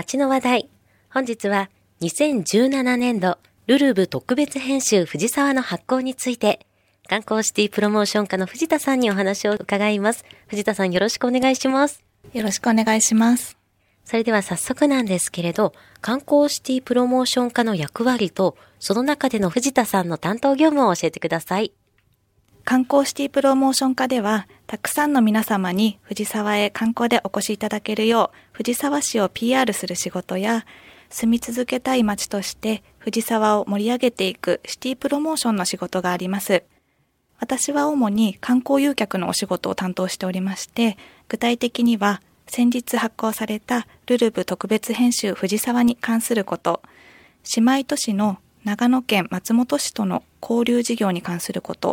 街の話題。本日は2017年度ルルブ特別編集藤沢の発行について、観光シティプロモーション課の藤田さんにお話を伺います。藤田さん、よろしくお願いします。 よろしくお願いします。 それでは早速なんですけれど、観光シティプロモーション課の役割と、その中での藤田さんの担当業務を教えてください。 観光シティプロモーション課では、たくさんの皆様に藤沢へ観光でお越しいただけるよう、藤沢市を PR する仕事や、住み続けたい街として藤沢を盛り上げていくシティプロモーションの仕事があります。私は主に観光誘客のお仕事を担当しておりまして、具体的には先日発行されたルルブ特別編集藤沢に関すること、姉妹都市の長野県松本市との交流事業に関すること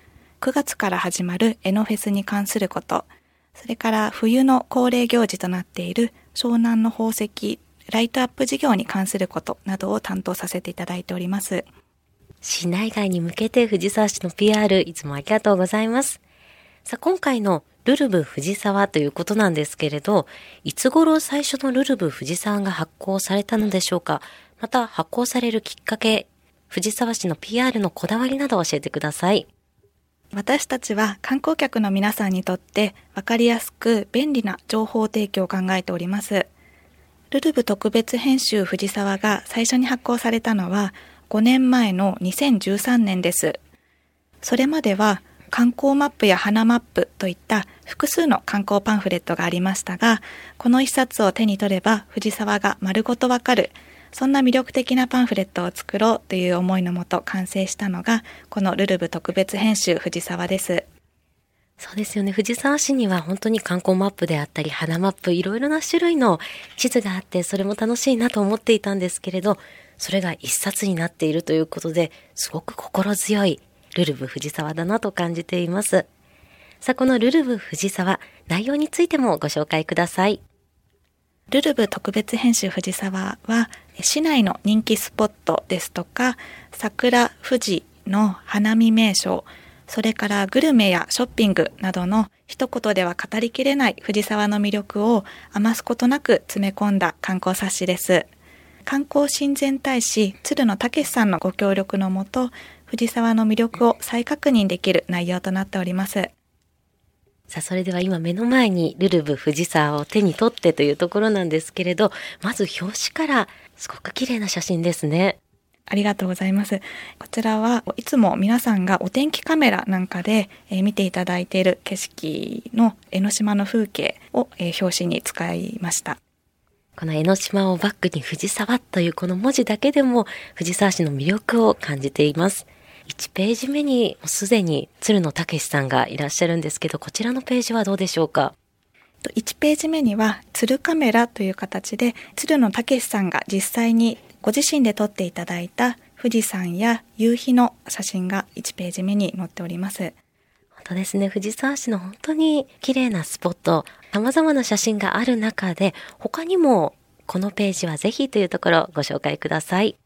、9月から始まるエノフェスに関すること、それから冬の恒例行事となっている湘南の宝石ライトアップ事業に関することなどを担当させていただいております。 市内外に向けて藤沢市の PR、いつもありがとうございます。さあ、今回のルルブ藤沢ということなんですけれど、いつ頃最初のルルブ藤沢が発行されたのでしょうか。また発行されるきっかけ、藤沢市の PR のこだわりなどを教えてください。 私たちは観光客の皆さんにとって分かりやすく便利な情報提供を考えております。ルルブ特別編集藤沢が最初に発行されたのは5年前の2013年です。それまでは観光マップや花マップといった複数の観光パンフレットがありましたが、この一冊を手に取れば藤沢が丸ごとわかる、そんな魅力的なパンフレットを作ろうという思いのもと完成したのが、このルルブ特別編集藤沢です。 そうですよね。藤沢市には本当に観光マップであったり、花マップ、いろいろな種類の地図があって、それも楽しいなと思っていたんですけれど、それが一冊になっているということで、すごく心強いルルブ藤沢だなと感じています。さあ、このルルブ藤沢、内容についてもご紹介ください。 ルルブ特別編集藤沢は、市内の人気スポットですとか、桜、富士の花見名所、それからグルメやショッピングなどの一言では語りきれない藤沢の魅力を余すことなく詰め込んだ観光冊子です。観光親善大使鶴野武さんのご協力のもと、藤沢の魅力を再確認できる内容となっております。 さあ、それでは今目の前にルルブ藤沢を手に取ってというところなんですけれど、まず表紙からすごく綺麗な写真ですね。 ありがとうございます。こちらはいつも皆さんがお天気カメラなんかで見ていただいている景色の江ノ島の風景を表紙に使いました。 この江ノ島をバックに藤沢というこの文字だけでも藤沢市の魅力を感じています。1ページ目にすでに鶴野武さんがいらっしゃるんですけど、こちらのページはどうでしょうか。 1ページ目には鶴カメラという形で鶴野武さんが実際にご自身で撮っていただいた富士山や夕日の写真が1ページ目に載っております。 本当ですね。藤沢市の本当に綺麗なスポット、様々な写真がある中で、他にもこのページはぜひというところをご紹介ください。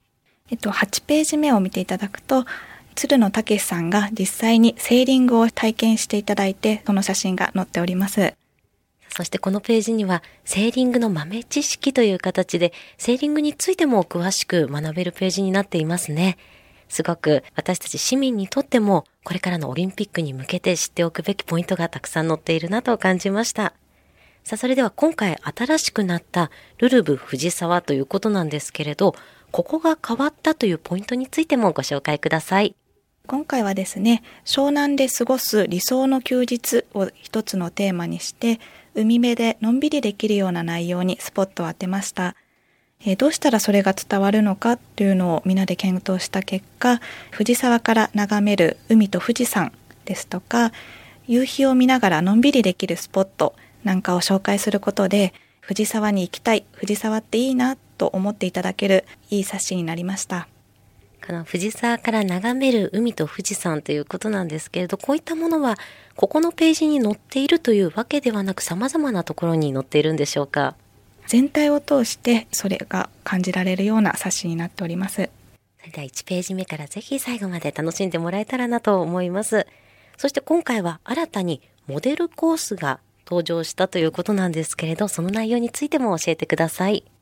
8ページ目を見ていただくと、鶴野武さんが実際にセーリングを体験していただいて、その写真が載っております。 そしてこのページにはセーリングの豆知識という形でセーリングについても詳しく学べるページになっていますね。すごく私たち市民にとってもこれからのオリンピックに向けて知っておくべきポイントがたくさん載っているなと感じました。さあ、それでは今回新しくなったルルブ藤沢ということなんですけれど、ここが変わったというポイントについてもご紹介ください。 今回はですね、湘南で過ごす理想の休日を一つのテーマにして、海辺でのんびりできるような内容にスポットを当てました。どうしたらそれが伝わるのかというのをみんなで検討した結果、藤沢から眺める海と富士山ですとか、夕日を見ながらのんびりできるスポットなんかを紹介することで、藤沢に行きたい、藤沢っていいなと思っていただけるいい冊子になりました。 この藤沢から眺める海と富士山ということなんですけれど、こういったものはここのページに載っているというわけではなく、様々なところに載っているんでしょうか。 全体を通してそれが感じられるような冊子になっております。 それでは1ページ目からぜひ最後まで楽しんでもらえたらなと思います。そして今回は新たにモデルコースが登場したということなんですけれど、その内容についても教えてください。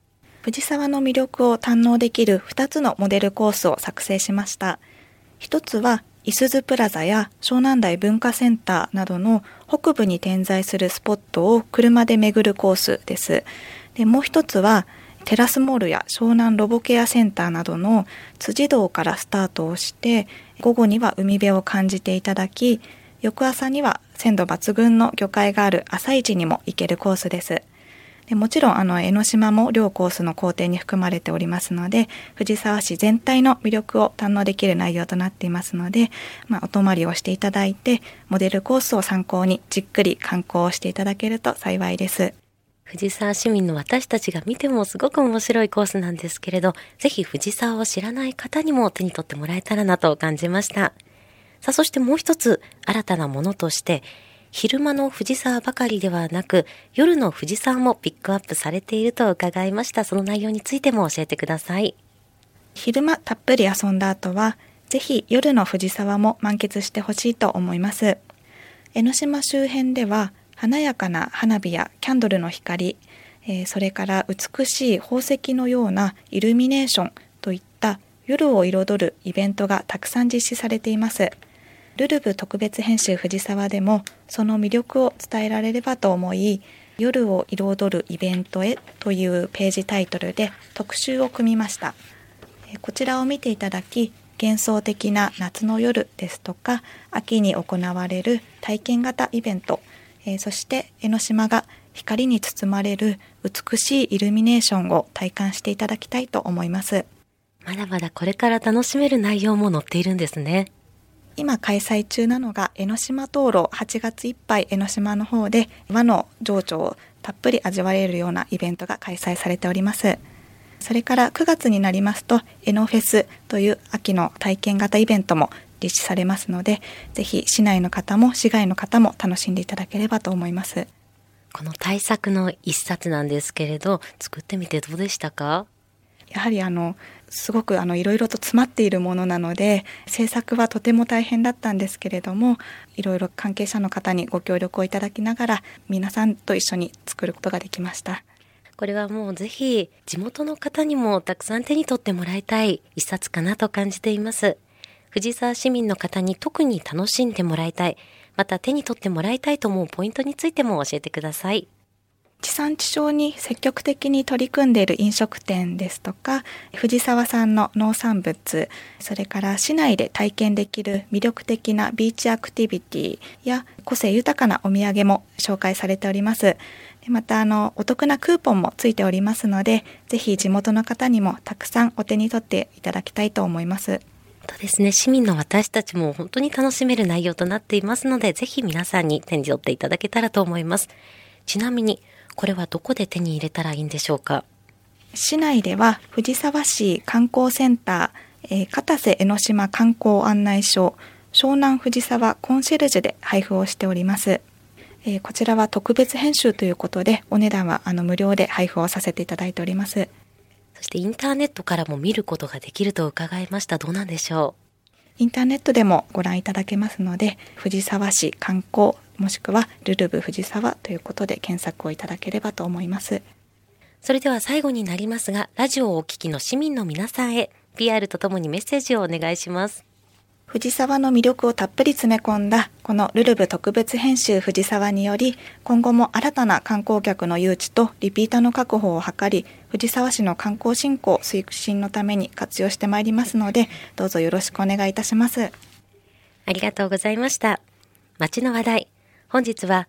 藤沢の魅力を堪能できる2つのモデルコースを作成しました。一つは、いすゞプラザや湘南台文化センターなどの北部に点在するスポットを車で巡るコースです。で、もう一つは、テラスモールや湘南ロボケアセンターなどの辻堂からスタートをして、午後には海辺を感じていただき、翌朝には鮮度抜群の魚介がある朝市にも行けるコースです。でもちろん江ノ島も両コースの行程に含まれておりますので、藤沢市全体の魅力を堪能できる内容となっていますので、お泊まりをしていただいて、モデルコースを参考にじっくり観光をしていただけると幸いです。 藤沢市民の私たちが見てもすごく面白いコースなんですけれど、ぜひ藤沢を知らない方にも手に取ってもらえたらなと感じました。さあ、そしてもう一つ新たなものとして、昼間の藤沢ばかりではなく、夜の藤沢もピックアップされていると伺いました。その内容についても教えてください。 昼間たっぷり遊んだ後は、ぜひ夜の藤沢も満喫してほしいと思います。江ノ島周辺では、華やかな花火やキャンドルの光、それから美しい宝石のようなイルミネーションといった夜を彩るイベントがたくさん実施されています。ルルブ特別編集藤沢でもその魅力を伝えられればと思い、夜を彩るイベントへというページタイトルで特集を組みました。こちらを見ていただき、幻想的な夏の夜ですとか、秋に行われる体験型イベント、そして江ノ島が光に包まれる美しいイルミネーションを体感していただきたいと思います。 まだまだこれから楽しめる内容も載っているんですね。 今開催中なのが江ノ島灯籠、8月いっぱい江ノ島の方で和の情緒をたっぷり味わえるようなイベントが開催されております。それから9月になりますと江ノフェスという秋の体験型イベントも実施されますので、ぜひ市内の方も市外の方も楽しんでいただければと思います。 この大作の一冊なんですけれど、作ってみてどうでしたか？ やはりすごくいろいろと詰まっているものなので、制作はとても大変だったんですけれども、いろいろ関係者の方にご協力をいただきながら皆さんと一緒に作ることができました。 これはもうぜひ地元の方にもたくさん手に取ってもらいたい一冊かなと感じています。藤沢市民の方に特に楽しんでもらいたい、また手に取ってもらいたいと思うポイントについても教えてください。 地産地消に積極的に取り組んでいる飲食店ですとか、藤沢産の農産物、それから市内で体験できる魅力的なビーチアクティビティや個性豊かなお土産も紹介されております。またお得なクーポンもついておりますので、ぜひ地元の方にもたくさんお手に取っていただきたいと思います。 そうですね、市民の私たちも本当に楽しめる内容となっていますので、ぜひ皆さんに手に取っていただけたらと思います。ちなみにこれはどこで手に入れたらいいんでしょうか？ 市内では藤沢市観光センター、片瀬江ノ島観光案内所、湘南藤沢コンシェルジュで配布をしております。こちらは特別編集ということで、お値段は無料で配布をさせていただいております。 そしてインターネットからも見ることができると伺いました。どうなんでしょう？ インターネットでもご覧いただけますので、藤沢市観光もしくはルルブ藤沢ということで検索をいただければと思います。 それでは最後になりますが、ラジオをお聞きの市民の皆さんへ PR とともにメッセージをお願いします。 藤沢の魅力をたっぷり詰め込んだこのルルブ特別編集藤沢により、今後も新たな観光客の誘致とリピーターの確保を図り、藤沢市の観光振興推進のために活用してまいりますので、どうぞよろしくお願いいたします。 ありがとうございました。街の話題、本日は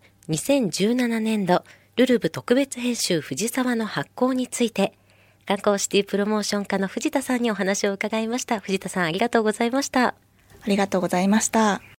2017年度ルルブ特別編集藤沢の発行について、観光シティプロモーション課の藤田さんにお話を伺いました。藤田さん、ありがとうございました。 ありがとうございました。